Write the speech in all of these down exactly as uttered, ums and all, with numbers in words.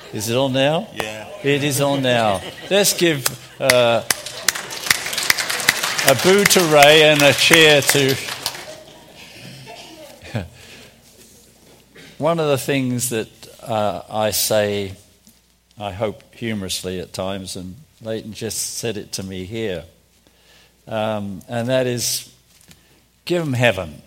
Is it on now? Yeah. It is on now. Let's give uh, a boo to Ray and a cheer to... One of the things that uh, I say, I hope humorously at times, and Leighton just said it to me here, um, and that is, give them heaven.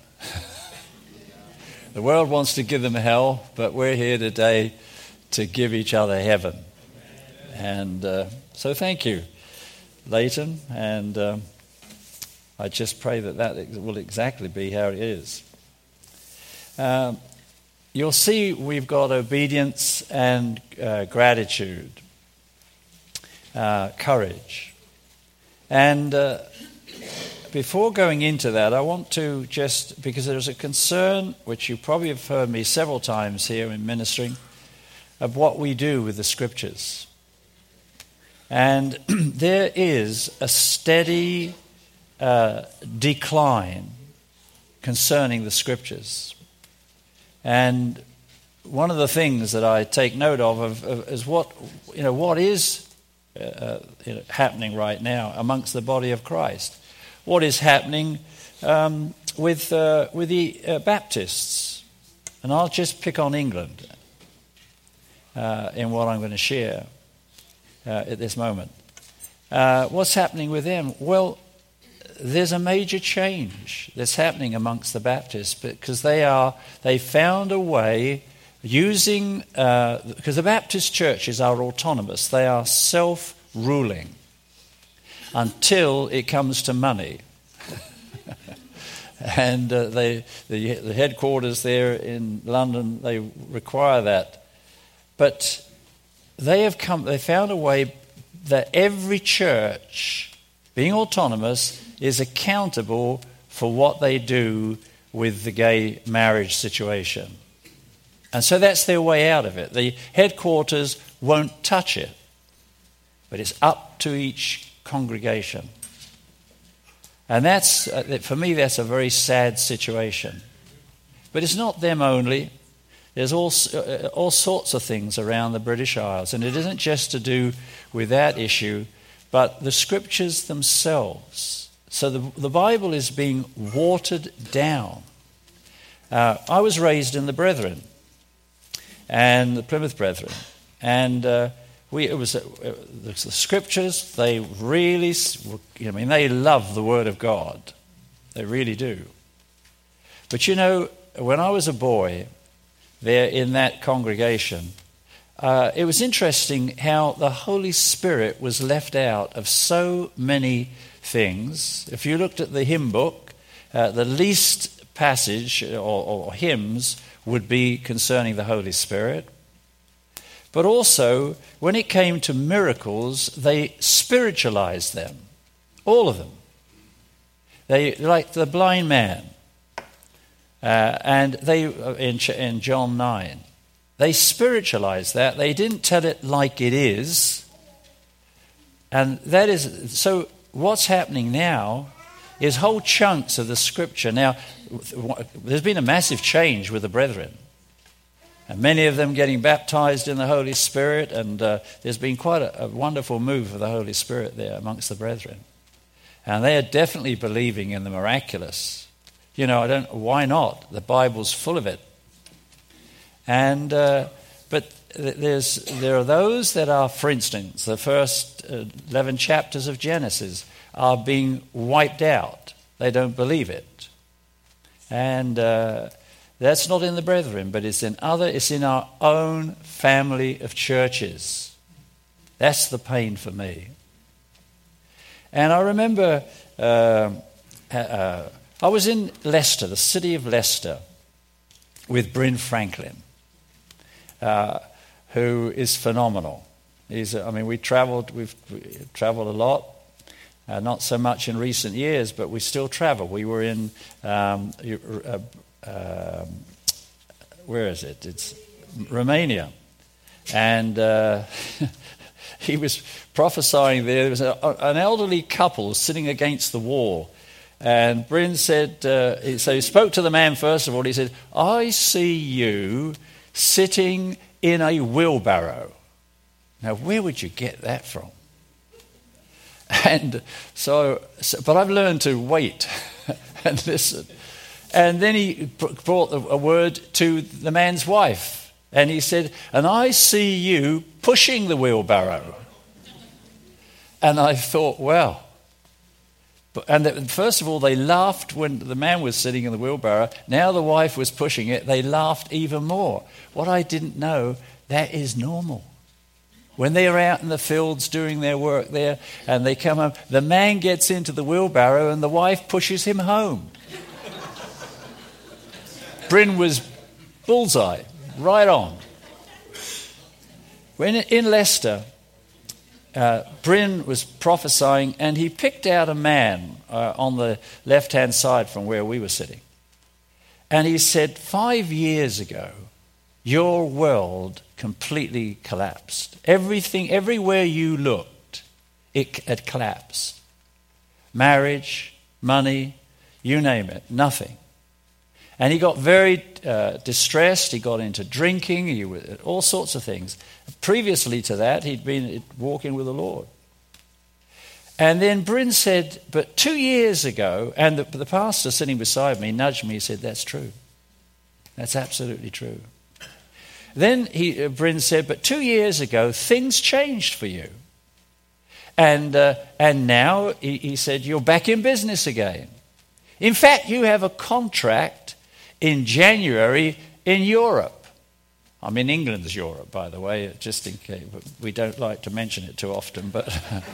The world wants to give them hell, but we're here today to give each other heaven. And uh, so thank you, Leighton, and um, I just pray that that will exactly be how it is. Um, you'll see we've got obedience and uh, gratitude, uh, courage. And uh, before going into that, I want to just, because there's a concern, which you probably have heard me several times here in ministering, of what we do with the Scriptures. And there is a steady uh, decline concerning the Scriptures. And one of the things that I take note of, of, of is what, you know, what is uh, you know, happening right now amongst the body of Christ. What is happening um, with uh, with the uh, Baptists. And I'll just pick on England uh, in what I'm going to share uh, at this moment. Uh, what's happening with them? Well, there's a major change that's happening amongst the Baptists because they are they found a way using uh, because the Baptist churches are autonomous, they are self-ruling until it comes to money. And uh, they the, the headquarters there in London, they require that. But they have come they found a way that every church, being autonomous, is accountable for what they do with the gay marriage situation. And so that's their way out of it. The headquarters won't touch it, but it's up to each congregation. And that's, uh, for me, that's a very sad situation. But it's not them only. There's all, uh, all sorts of things around the British Isles, and it isn't just to do with that issue, but the Scriptures themselves. So the, the Bible is being watered down. Uh, I was raised in the Brethren, and the Plymouth Brethren, and uh, we it was uh, the, the Scriptures. They really, I mean, they love the Word of God. They really do. But you know, when I was a boy, there in that congregation, uh, it was interesting how the Holy Spirit was left out of so many things. If you looked at the hymn book, uh, the least passage or, or hymns would be concerning the Holy Spirit. But also, when it came to miracles, they spiritualized them, all of them. They, like the blind man, uh, and they in, in John nine, they spiritualized that. They didn't tell it like it is, and that is so. What's happening now is whole chunks of the Scripture. Now, there's been a massive change with the brethren. And many of them getting baptized in the Holy Spirit, and uh, there's been quite a, a wonderful move of the Holy Spirit there amongst the brethren. And they are definitely believing in the miraculous. You know, I don't. Why not? The Bible's full of it. And uh, but there's there are those that are, for instance, the first eleven chapters of Genesis are being wiped out. They don't believe it, and. Uh, That's not in the brethren, but it's in other, it's in our own family of churches. That's the pain for me. And I remember uh, uh, I was in Leicester, the city of Leicester, with Bryn Franklin, uh, who is phenomenal. He's, I mean, we travelled, we've we travelled a lot. Uh, not so much in recent years, but we still travel. We were in um, uh, Um, where is it? It's Romania. And uh, he was prophesying there. There was a, an elderly couple sitting against the wall. And Bryn said, uh, so he spoke to the man first of all. He said, I see you sitting in a wheelbarrow. Now, where would you get that from? And so, so but I've learned to wait and listen. And then he brought a word to the man's wife. And he said, and I see you pushing the wheelbarrow. And I thought, well. And first of all, they laughed when the man was sitting in the wheelbarrow. Now the wife was pushing it. They laughed even more. What I didn't know, that is normal. When they're out in the fields doing their work there and they come home, the man gets into the wheelbarrow and the wife pushes him home. Bryn was bullseye, right on. When in Leicester, uh, Bryn was prophesying and he picked out a man uh, on the left-hand side from where we were sitting. And he said, five years ago, your world completely collapsed. Everything, everywhere you looked, it had collapsed. Marriage, money, you name it, nothing. And he got very uh, distressed. He got into drinking, he, all sorts of things. Previously to that, he'd been walking with the Lord. And then Bryn said, but two years ago, and the, the pastor sitting beside me nudged me, he said, that's true. That's absolutely true. Then he, uh, Bryn said, but two years ago, things changed for you. And, uh, and now, he, he said, you're back in business again. In fact, you have a contract in January in Europe. I'm in England's Europe, by the way, just in case. But we don't like to mention it too often. But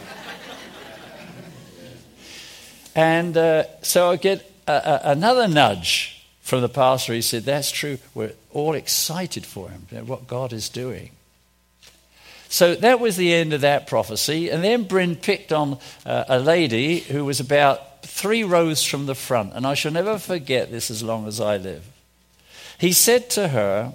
And uh, so I get a, a, another nudge from the pastor. He said, that's true. We're all excited for him, what God is doing. So that was the end of that prophecy. And then Bryn picked on uh, a lady who was about three rows from the front, and I shall never forget this as long as I live. He said to her,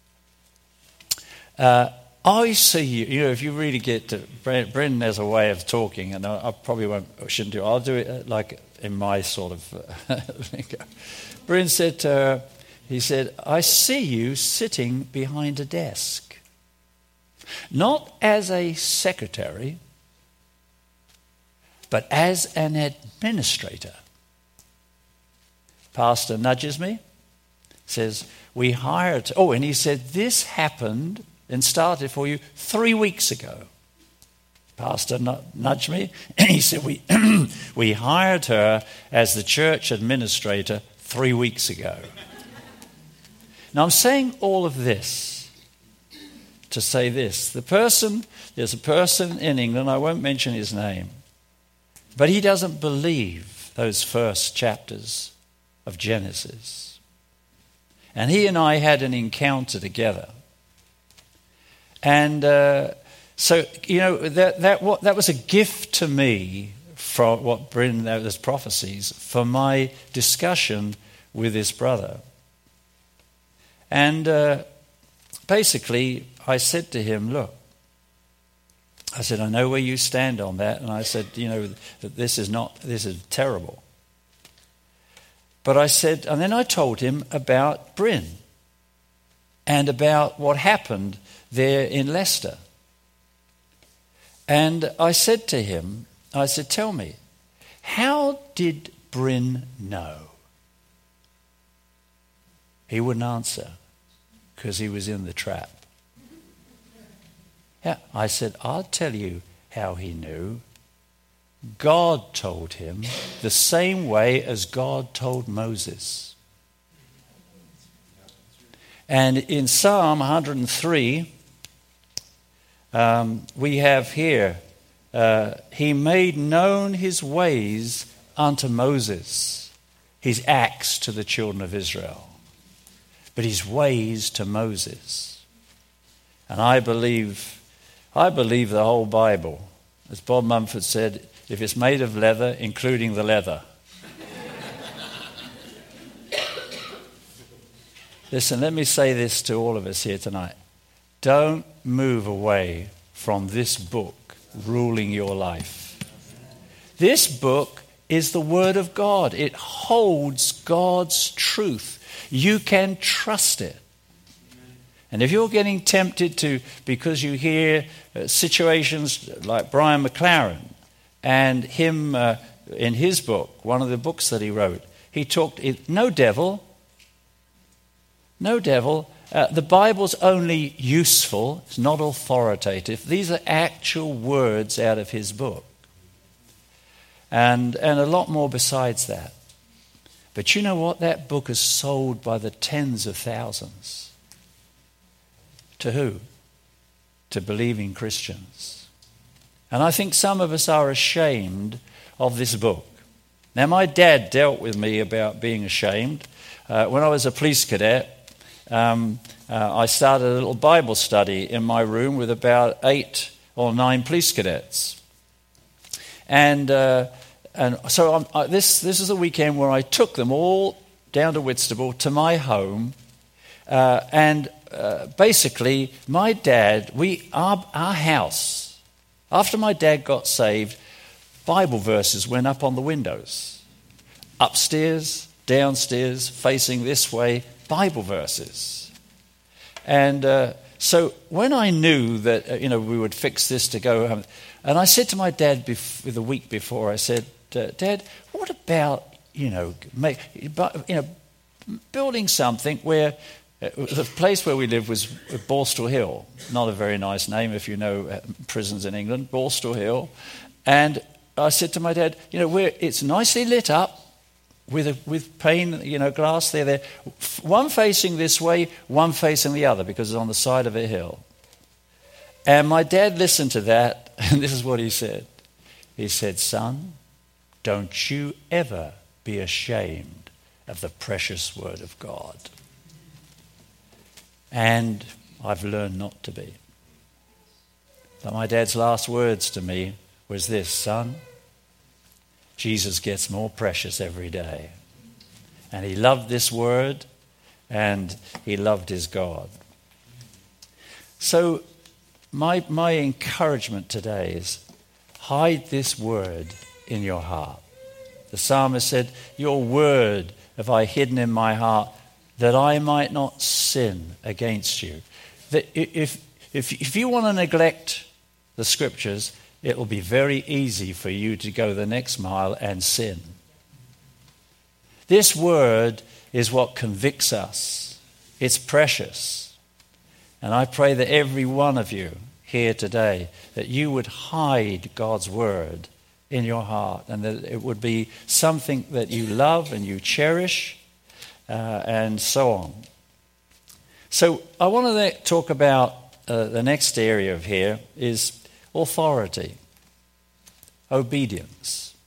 uh, I see you. You know, if you really get to, Bryn has a way of talking, and I, I probably won't, shouldn't do it. I'll do it like in my sort of uh, Bryn said to her, he said, I see you sitting behind a desk. Not as a secretary, but as an administrator. Pastor nudges me, says, we hired, oh, and he said, this happened and started for you three weeks ago. Pastor nudged me, and he said, we, we hired her as the church administrator three weeks ago. Now, I'm saying all of this to say this. The person, there's a person in England, I won't mention his name, but he doesn't believe those first chapters of Genesis. And he and I had an encounter together. And uh, so, you know, that that what, that was a gift to me from what Bryn, those prophecies, for my discussion with his brother. And uh, basically, I said to him, look, I said, I know where you stand on that. And I said, you know, that this is not, this is terrible. But I said, and then I told him about Bryn and about what happened there in Leicester. And I said to him, I said, tell me, how did Bryn know? He wouldn't answer because he was in the trap. Yeah, I said, I'll tell you how he knew. God told him the same way as God told Moses. And in Psalm one hundred three, um, we have here, uh, he made known his ways unto Moses, his acts to the children of Israel, but his ways to Moses. And I believe, I believe the whole Bible. As Bob Mumford said, if it's made of leather, including the leather. Listen, let me say this to all of us here tonight. Don't move away from this book ruling your life. This book is the Word of God. It holds God's truth. You can trust it. And if you're getting tempted to, because you hear uh, situations like Brian McLaren and him uh, in his book, one of the books that he wrote, he talked, it, no devil, no devil. Uh, the Bible's only useful, it's not authoritative. These are actual words out of his book. And, and a lot more besides that. But you know what? That book is sold by the tens of thousands. To who? To believing Christians. And I think some of us are ashamed of this book. Now, my dad dealt with me about being ashamed. Uh, when I was a police cadet, um, uh, I started a little Bible study in my room with about eight or nine police cadets. And uh, and so I'm, I, this this is a weekend where I took them all down to Whitstable to my home, uh, and uh, basically my dad, we our our house, after my dad got saved, Bible verses went up on the windows, upstairs, downstairs, facing this way, Bible verses, and uh, so when I knew that uh, you know we would fix this to go home, and I said to my dad bef- the week before, I said, Dad, what about, you know, make, you know, building something where uh, the place where we lived was Borstal Hill, not a very nice name if you know uh, prisons in England, Borstal Hill. And I said to my dad, you know, where it's nicely lit up with a, with pane, you know, glass there, there, one facing this way, one facing the other because it's on the side of a hill. And my dad listened to that, and this is what he said. He said, son, don't you ever be ashamed of the precious word of God. And I've learned not to be. But my dad's last words to me was this, son, Jesus gets more precious every day. And he loved this word, and he loved his God. So my, my encouragement today is hide this word in your heart. The psalmist said, your word have I hidden in my heart that I might not sin against you. That if, if, if you want to neglect the scriptures, it will be very easy for you to go the next mile and sin. This word is what convicts us. It's precious. And I pray that every one of you here today, that you would hide God's word in your heart, and that it would be something that you love and you cherish, uh, and so on. So I want to talk about uh, the next area of here is authority, obedience.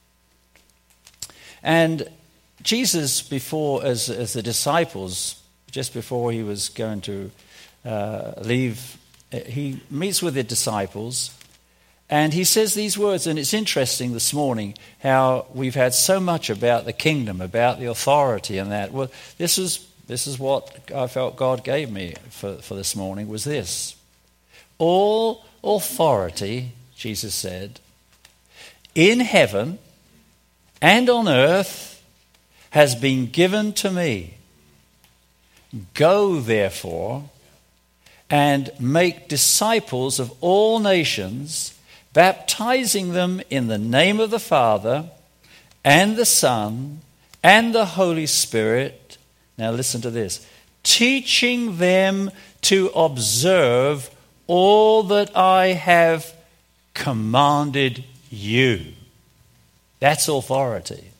And Jesus, before, as, as the disciples, just before he was going to uh, leave, he meets with the disciples, and he says these words, and it's interesting this morning how we've had so much about the kingdom, about the authority and that. Well, this is this is what I felt God gave me for, for this morning, was this. All authority, Jesus said, in heaven and on earth has been given to me. Go, therefore, and make disciples of all nations, baptizing them in the name of the Father and the Son and the Holy Spirit. Now listen to this. Teaching them to observe all that I have commanded you. That's authority.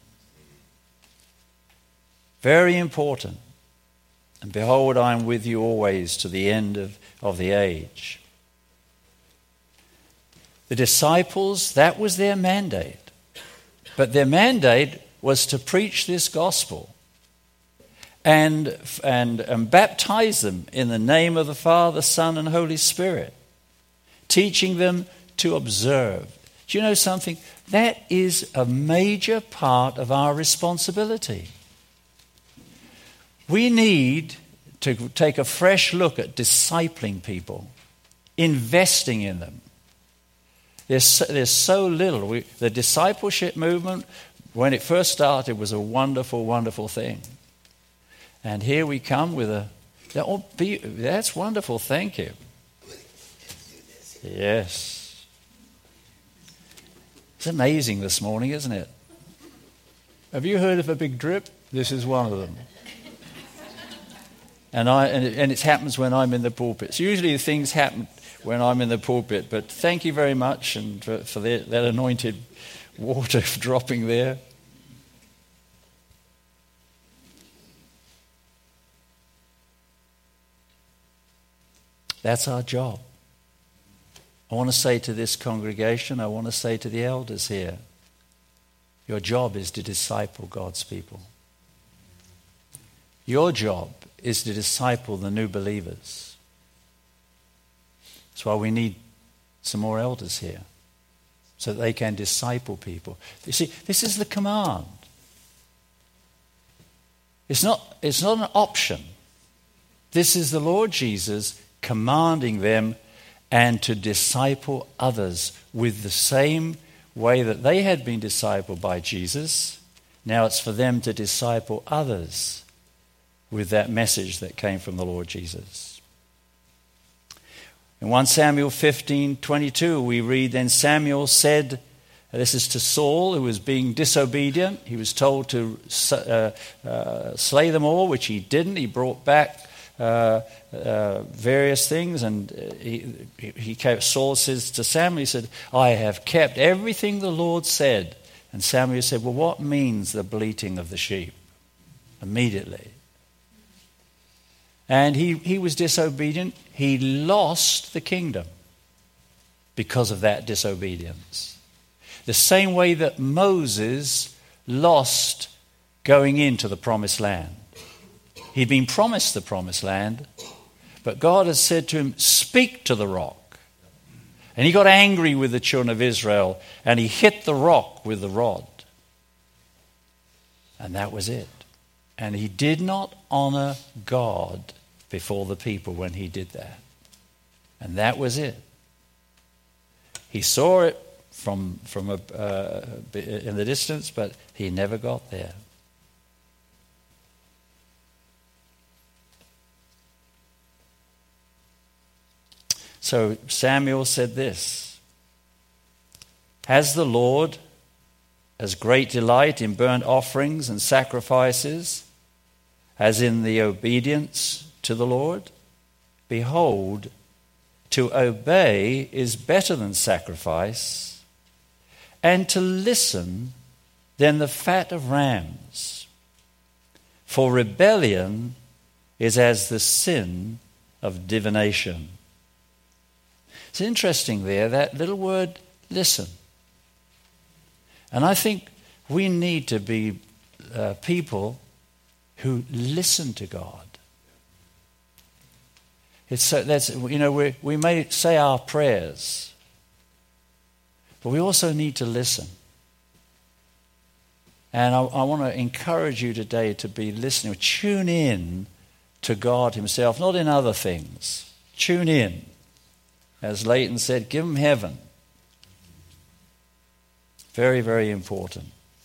Very important. And behold, I am with you always to the end of, of the age. The disciples, that was their mandate. But their mandate was to preach this gospel and, and, and baptize them in the name of the Father, Son, and Holy Spirit, teaching them to observe. Do you know something? That is a major part of our responsibility. We need to take a fresh look at discipling people, investing in them. There's so, there's so little. We, the discipleship movement, when it first started, was a wonderful, wonderful thing. And here we come with a That all be, that's wonderful. Thank you. Yes. It's amazing this morning, isn't it? Have you heard of a big drip? This is one of them. And I and it, and it happens when I'm in the pulpit. So usually things happen when I'm in the pulpit. But thank you very much and for, for the, that anointed water dropping there. That's our job. I want to say to this congregation, I want to say to the elders here, your job is to disciple God's people. Your job is to disciple the new believers. That's why we need some more elders here, so that they can disciple people. You see, this is the command. It's not, it's not an option. This is the Lord Jesus commanding them and to disciple others with the same way that they had been discipled by Jesus. Now it's for them to disciple others with that message that came from the Lord Jesus. In First Samuel fifteen twenty-two, we read, then Samuel said, this is to Saul, who was being disobedient. He was told to uh, uh, slay them all, which he didn't. He brought back Uh, uh, various things, and he, he came, Saul says to Samuel, he said, I have kept everything the Lord said. And Samuel said, well, what means the bleating of the sheep? Immediately. And he, he was disobedient. He lost the kingdom because of that disobedience. The same way that Moses lost going into the promised land. He'd been promised the promised land, but God has said to him, speak to the rock. And he got angry with the children of Israel, and he hit the rock with the rod. And that was it. And he did not honor God before the people when he did that. And that was it. He saw it from, from a, uh, in the distance, but he never got there. So Samuel said this, has the Lord as great delight in burnt offerings and sacrifices as in the obedience to the Lord? Behold, to obey is better than sacrifice, and to listen than the fat of rams. For rebellion is as the sin of divination. It's interesting there, that little word, listen. And I think we need to be uh, people who listen to God. It's so that's you know we we may say our prayers, but we also need to listen. And I, I want to encourage you today to be listening, tune in to God Himself, not in other things. Tune in. As Leighton said, give them heaven. Very, very important.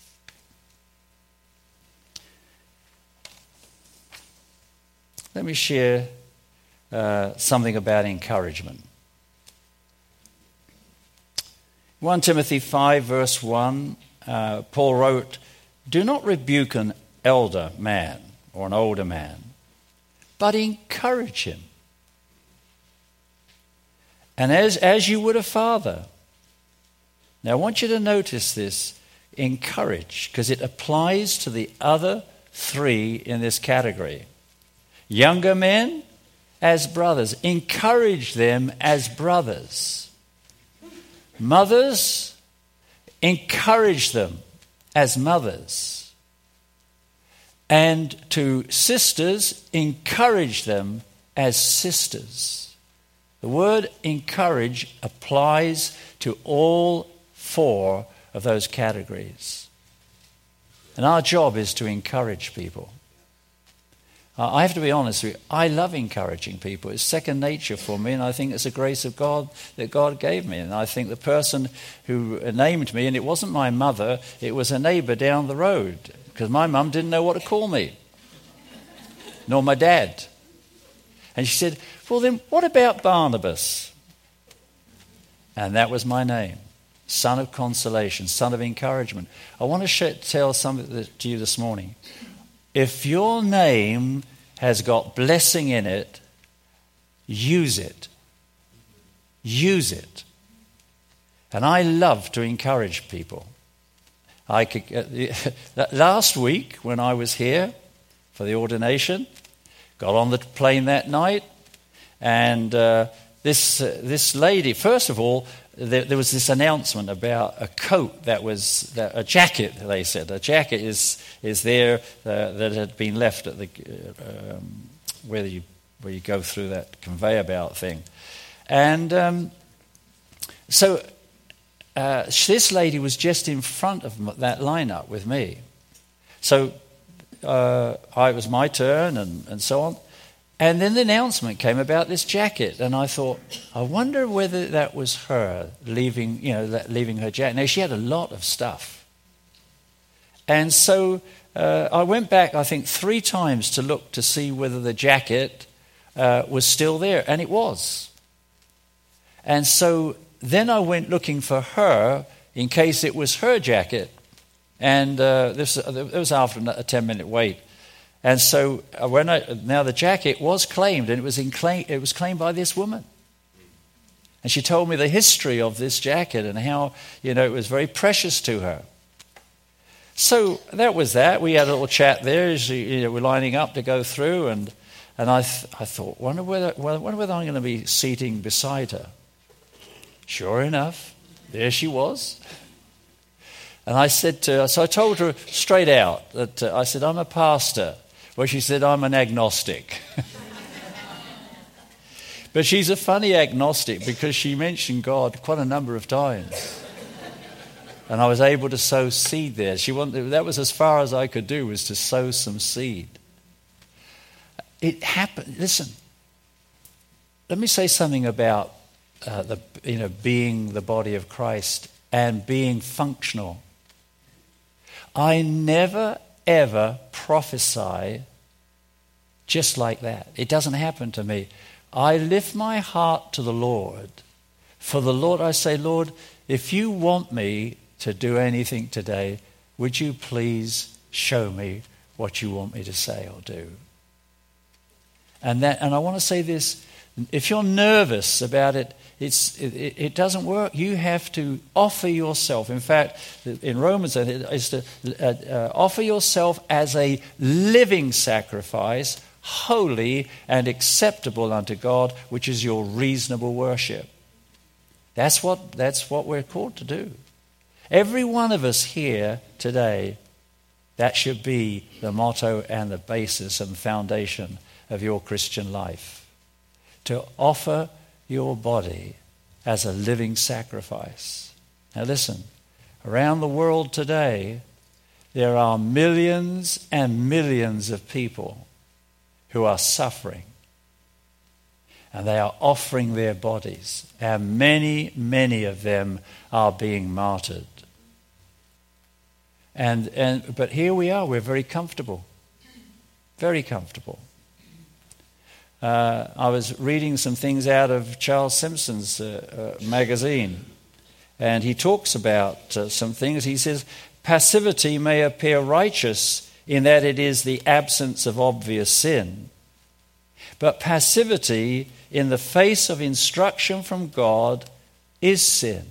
Let me share uh, something about encouragement. First Timothy five verse one, uh, Paul wrote, do not rebuke an elder man or an older man, but encourage him. And as, as you would a father. Now I want you to notice this, encourage, because it applies to the other three in this category. Younger men as brothers. Encourage them as brothers. Mothers, encourage them as mothers. And to sisters, encourage them as sisters. The word encourage applies to all four of those categories. And our job is to encourage people. Uh, I have to be honest with you, I love encouraging people. It's second nature for me, and I think it's a grace of God that God gave me. And I think the person who named me, and it wasn't my mother, it was a neighbor down the road, because my mum didn't know what to call me, nor my dad. And she said, well, then what about Barnabas? And that was my name, son of consolation, son of encouragement. I want to sh- tell something to you this morning. If your name has got blessing in it, use it. Use it. And I love to encourage people. I could, uh, last week when I was here for the ordination, got on the plane that night, and uh, this uh, this lady, first of all, there, there was this announcement about a coat that was, that, a jacket, they said. A jacket is is there uh, that had been left at the, uh, um, where you where you go through that conveyor belt thing. And um, so uh, this lady was just in front of that lineup with me. So uh, I, it was my turn and, and so on. And then the announcement came about this jacket. And I thought, I wonder whether that was her leaving, you know, leaving her jacket. Now, she had a lot of stuff. And so uh, I went back, I think, three times to look to see whether the jacket uh, was still there. And it was. And so then I went looking for her in case it was her jacket. And uh, this it was after a ten-minute wait. And so when I, now the jacket was claimed, and it was in claim, it was claimed by this woman. And she told me the history of this jacket and how, you know, it was very precious to her. So that was that. We had a little chat there as you know, we're lining up to go through, and and I th- I thought, wonder whether well, wonder whether I'm going to be seating beside her. Sure enough, there she was. And I said to her, so I told her straight out that uh, I said, I'm a pastor. Well, she said, I'm an agnostic. But she's a funny agnostic because she mentioned God quite a number of times. And I was able to sow seed there. She wanted, that was as far as I could do, was to sow some seed. It happened. Listen, let me say something about Uh, the you know being the body of Christ and being functional. I never ever prophesy just like that. It doesn't happen to me. I lift my heart to the Lord. For the Lord, I say, Lord, if you want me to do anything today, would you please show me what you want me to say or do? And that, and I want to say this: if you're nervous about it, It's, it, it doesn't work. You have to offer yourself. In fact, in Romans, it is to uh, uh, offer yourself as a living sacrifice, holy and acceptable unto God, which is your reasonable worship. That's what, that's what we're called to do. Every one of us here today, that should be the motto and the basis and foundation of your Christian life. To offer your body as a living sacrifice. Now listen, around the world today, there are millions and millions of people who are suffering. And they are offering their bodies. And many, many of them are being martyred. And, and but here we are, we're very comfortable. Very comfortable. Uh, I was reading some things out of Charles Simpson's uh, uh, magazine, and he talks about uh, some things. He says, passivity may appear righteous in that it is the absence of obvious sin, but passivity in the face of instruction from God is sin.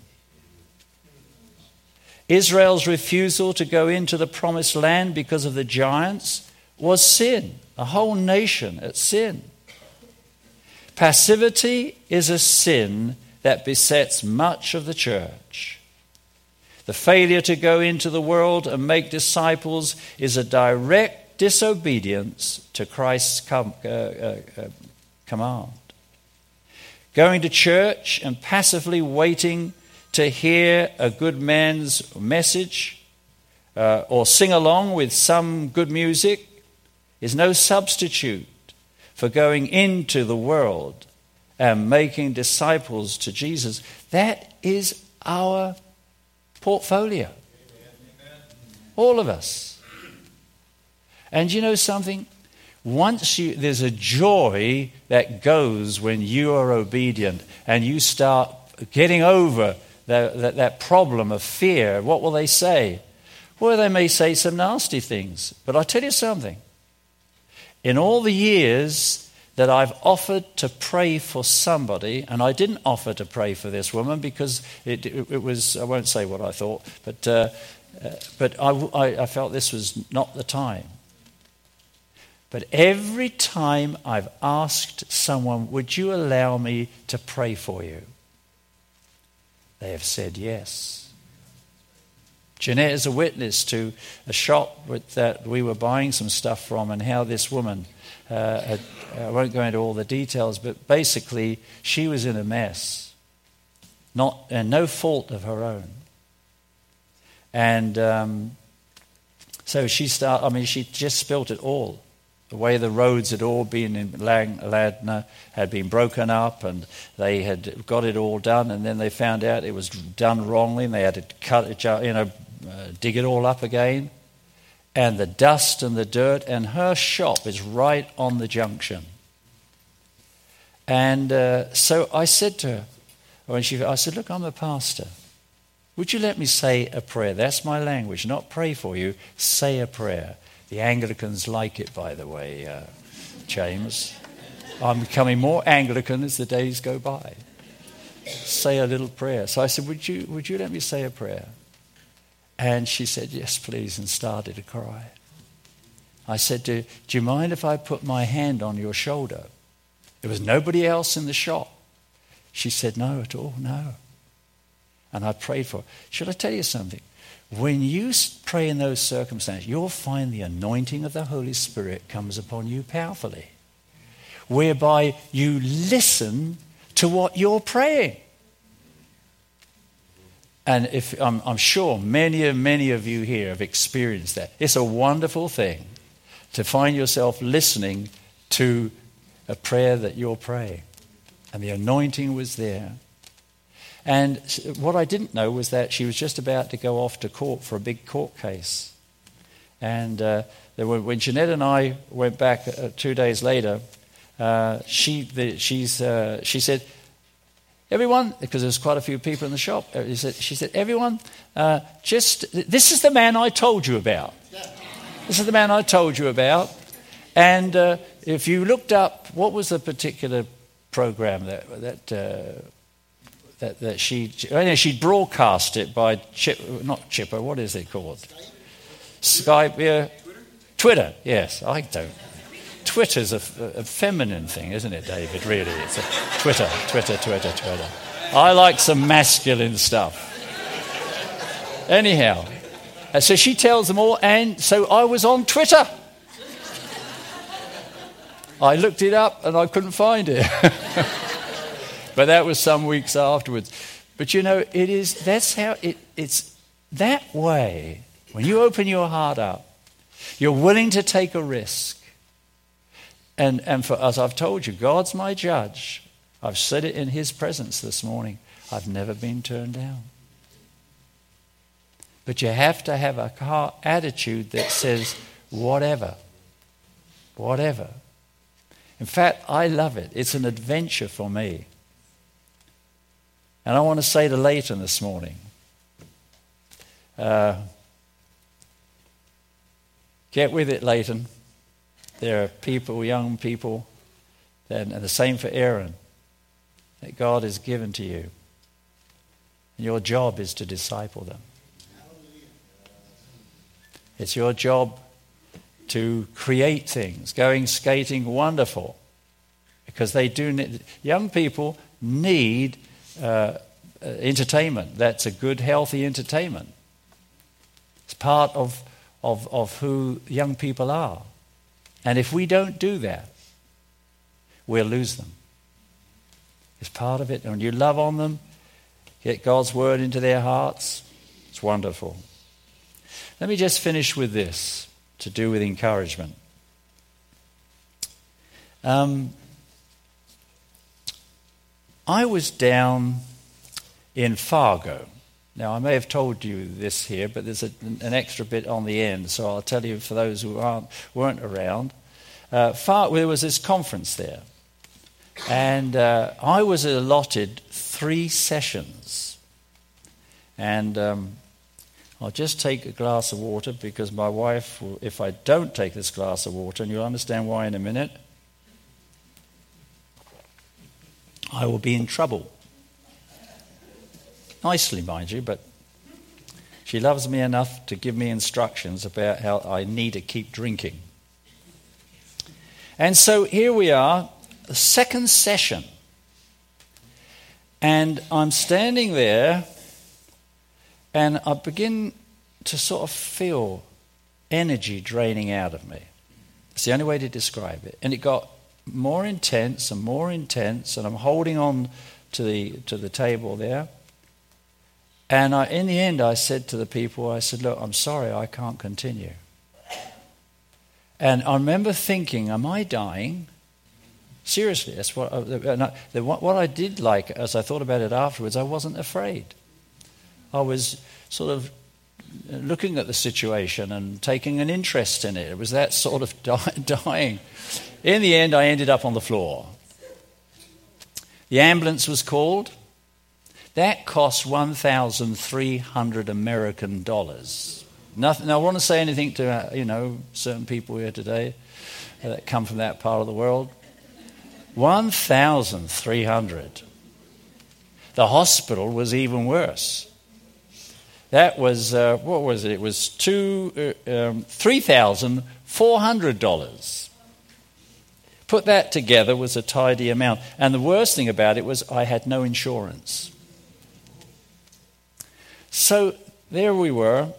Israel's refusal to go into the promised land because of the giants was sin. A whole nation at sin. Passivity is a sin that besets much of the church. The failure to go into the world and make disciples is a direct disobedience to Christ's com- uh, uh, uh, command. Going to church and passively waiting to hear a good man's message uh, or sing along with some good music is no substitute for going into the world and making disciples to Jesus. That is our portfolio. All of us. And you know something? once you, there's a joy that goes when you are obedient and you start getting over that, that, that problem of fear. What will they say? Well, they may say some nasty things. But I tell you something. In all the years that I've offered to pray for somebody, and I didn't offer to pray for this woman because it, it, it was, I won't say what I thought, but, uh, uh, but I, I, I felt this was not the time. But every time I've asked someone, would you allow me to pray for you? They have said yes. Jeanette is a witness to a shop with, that we were buying some stuff from, and how this woman, uh, had, I won't go into all the details, but basically she was in a mess, not and no fault of her own. And um, so she start. I mean, she just spilt it all. The way the roads had all been in Lang, Ladner had been broken up, and they had got it all done, and then they found out it was done wrongly, and they had to cut it, you know, uh, dig it all up again. And the dust and the dirt, and her shop is right on the junction. And uh, so I said to her, when she, I said, look, I'm a pastor. Would you let me say a prayer? That's my language, not pray for you, say a prayer. The Anglicans like it, by the way, uh, James. I'm becoming more Anglican as the days go by. Say a little prayer. So I said, would you, would you let me say a prayer? And she said, yes, please, and started to cry. I said, do, do you mind if I put my hand on your shoulder? There was nobody else in the shop. She said, no at all, no. And I prayed for her. Should I tell you something? When you pray in those circumstances, you'll find the anointing of the Holy Spirit comes upon you powerfully, whereby you listen to what you're praying. And if I'm, I'm sure many and many of you here have experienced that. It's a wonderful thing to find yourself listening to a prayer that you're praying. And the anointing was there. And what I didn't know was that she was just about to go off to court for a big court case. And uh, there were, when Jeanette and I went back uh, two days later, uh, she the, she's uh, she said, everyone, because there's quite a few people in the shop, she said, she said everyone, uh, just, this is the man I told you about. This is the man I told you about. And uh, if you looked up, what was the particular program that that uh, that, that she, anyway, she'd broadcast it by, Chip, not Chipper, what is it called? Skype, yeah. Twitter, yes, I don't. Twitter's a, a feminine thing, isn't it, David, really? It's a Twitter, Twitter, Twitter, Twitter. I like some masculine stuff. Anyhow, so she tells them all, and so I was on Twitter. I looked it up and I couldn't find it. But that was some weeks afterwards. But you know, it is, that's how it, it's that way. When you open your heart up, you're willing to take a risk. And, and for us, I've told you, God's my judge. I've said it in his presence this morning. I've never been turned down. But you have to have a heart attitude that says, whatever, whatever. In fact, I love it. It's an adventure for me. And I want to say to Leighton this morning, uh, get with it, Leighton. There are people, young people, and the same for Aaron, that God has given to you. And your job is to disciple them. It's your job to create things. Going skating, wonderful. Because they do need, young people need uh, uh, entertainment. That's a good, healthy entertainment. It's part of, of, of who young people are. And if we don't do that, we'll lose them. It's part of it. And when you love on them, get God's word into their hearts, it's wonderful. Let me just finish with this to do with encouragement. Um, I was down in Fargo. Now, I may have told you this here, but there's a, an extra bit on the end, so I'll tell you for those who aren't weren't around. uh, far, there was this conference there. And uh, I was allotted three sessions. And um, I'll just take a glass of water because my wife, will, if I don't take this glass of water, and you'll understand why in a minute, I will be in trouble. Nicely, mind you, but she loves me enough to give me instructions about how I need to keep drinking. And so here we are, the second session. And I'm standing there and I begin to sort of feel energy draining out of me. It's the only way to describe it. And it got more intense and more intense, and I'm holding on to the to the table there. And I, in the end, I said to the people, I said, look, I'm sorry, I can't continue. And I remember thinking, am I dying? Seriously, that's what I, what I did like, as I thought about it afterwards, I wasn't afraid. I was sort of looking at the situation and taking an interest in it. It was that sort of dying. In the end, I ended up on the floor. The ambulance was called. That cost one thousand three hundred American dollars. Nothing. Now, I want to say anything to uh, you know certain people here today uh, that come from that part of the world. one thousand three hundred. The hospital was even worse. That was uh, what was it? It was two uh, um, three thousand four hundred dollars. Put that together was a tidy amount. And the worst thing about it was I had no insurance. So there we were,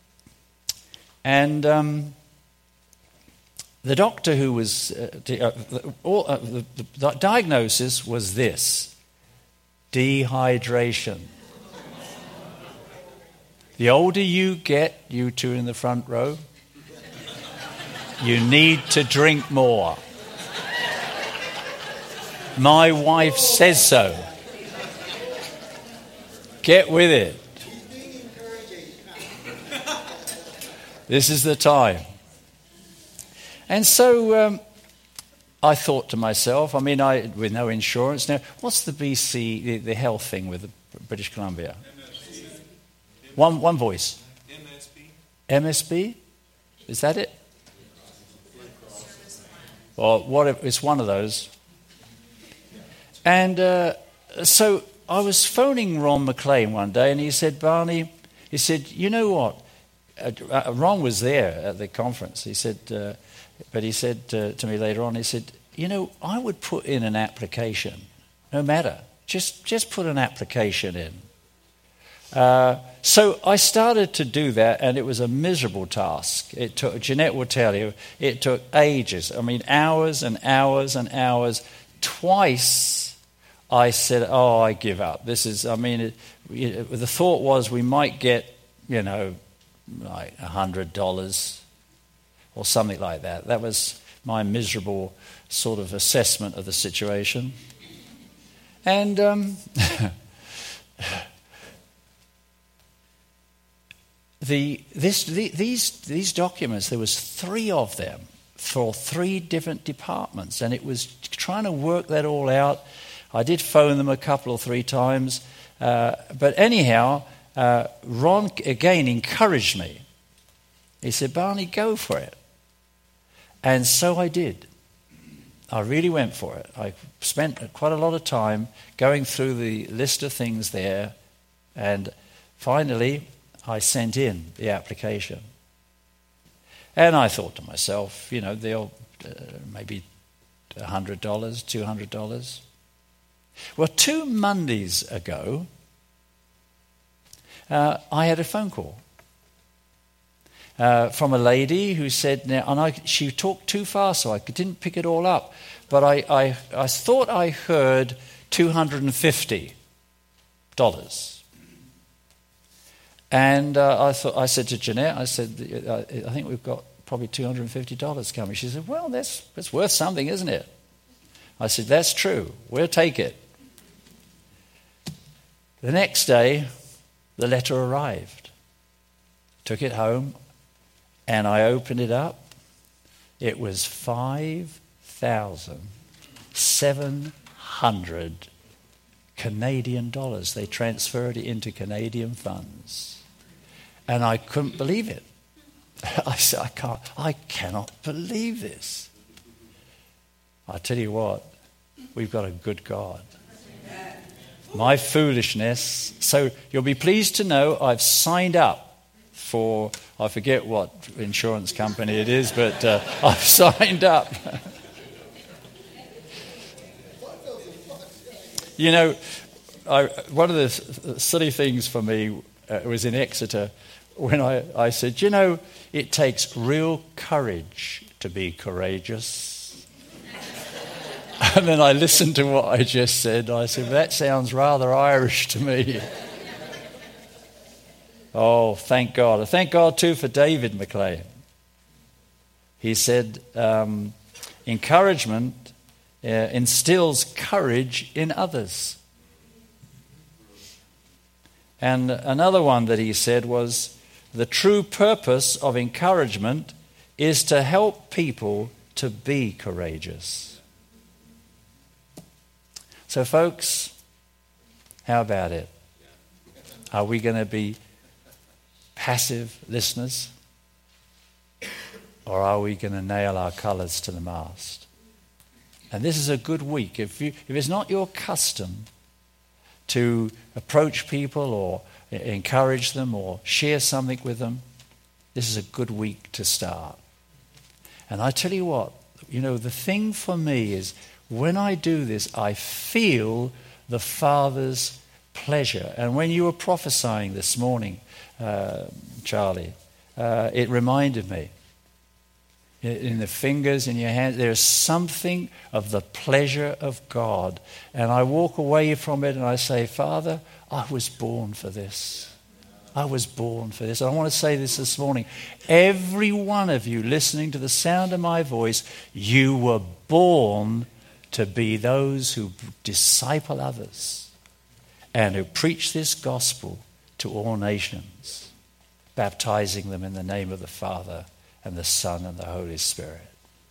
and um, the doctor who was, uh, uh, the, all, uh, the, the diagnosis was this: dehydration. The older you get, you two in the front row, you need to drink more. My wife says so. Get with it. This is the time. And so um, I thought to myself, I mean, I with no insurance now, what's the B C, the, the health thing with the British Columbia? One one voice. M S B. M S B? Is that it? Well, what if it's one of those. And uh, so I was phoning Ron McLean one day, and he said, Barney, he said, you know what? Uh, Ron was there at the conference. He said, uh, but he said uh, to me later on, he said, you know, I would put in an application, no matter. Just, just put an application in. Uh, so I started to do that, and it was a miserable task. It took, Jeanette will tell you, it took ages. I mean, hours and hours and hours. Twice I said, oh, I give up. This is, I mean, it, it, the thought was we might get, you know, like one hundred dollars or something like that. That was my miserable sort of assessment of the situation. And um, the this the, these these documents, there was three of them for three different departments, and it was trying to work that all out. I did phone them a couple or three times, uh, but anyhow, uh, Ron again encouraged me. He said, Barney, go for it. And so I did. I really went for it. I spent quite a lot of time going through the list of things there, and finally I sent in the application. And I thought to myself, you know, they'll uh, maybe one hundred dollars, two hundred dollars. Well, two Mondays ago, uh, I had a phone call uh, from a lady who said, now, and I, she talked too fast, so I didn't pick it all up, but I, I, I thought I heard two hundred fifty dollars. And uh, I thought I said to Jeanette, I said, I think we've got probably two hundred fifty dollars coming. She said, well, that's, that's worth something, isn't it? I said, that's true. We'll take it. The next day, the letter arrived. Took it home, and I opened it up. It was five thousand seven hundred Canadian dollars. They transferred it into Canadian funds. And I couldn't believe it. I said, I can't, I cannot believe this. I tell you what, we've got a good God. My foolishness. So you'll be pleased to know I've signed up for, I forget what insurance company it is, but uh, I've signed up. You know, I, one of the silly things for me uh, was in Exeter when I, I said, you know, it takes real courage to be courageous. And then I listened to what I just said. I said, well, that sounds rather Irish to me. Oh, thank God. I thank God, too, for David McLean. He said, um, encouragement uh, instills courage in others. And another one that he said was, the true purpose of encouragement is to help people to be courageous. So, folks, how about it? Are we going to be passive listeners? Or are we going to nail our colours to the mast? And this is a good week. If you, if it's not your custom to approach people or encourage them or share something with them, this is a good week to start. And I tell you what, you know, the thing for me is when I do this, I feel the Father's pleasure. And when you were prophesying this morning, uh, Charlie, uh, it reminded me. In the fingers, in your hands, there's something of the pleasure of God. And I walk away from it and I say, Father, I was born for this. I was born for this. And I want to say this this morning. Every one of you listening to the sound of my voice, you were born to be those who disciple others and who preach this gospel to all nations, baptizing them in the name of the Father and the Son and the Holy Spirit.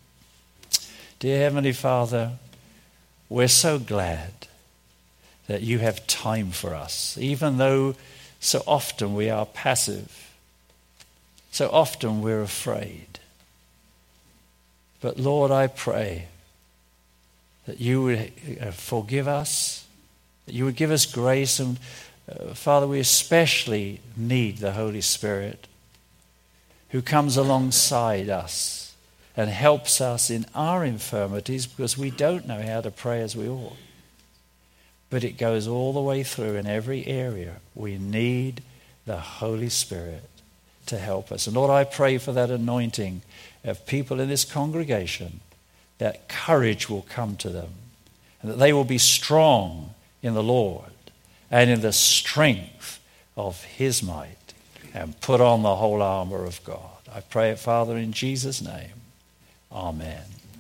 Dear Heavenly Father, we're so glad that you have time for us, even though so often we are passive, so often we're afraid. But Lord, I pray that you would forgive us, that you would give us grace. And uh, Father, we especially need the Holy Spirit who comes alongside us and helps us in our infirmities because we don't know how to pray as we ought. But it goes all the way through in every area. We need the Holy Spirit to help us. And Lord, I pray for that anointing of people in this congregation, that courage will come to them and that they will be strong in the Lord and in the strength of his might and put on the whole armor of God. I pray it, Father, in Jesus' name. Amen.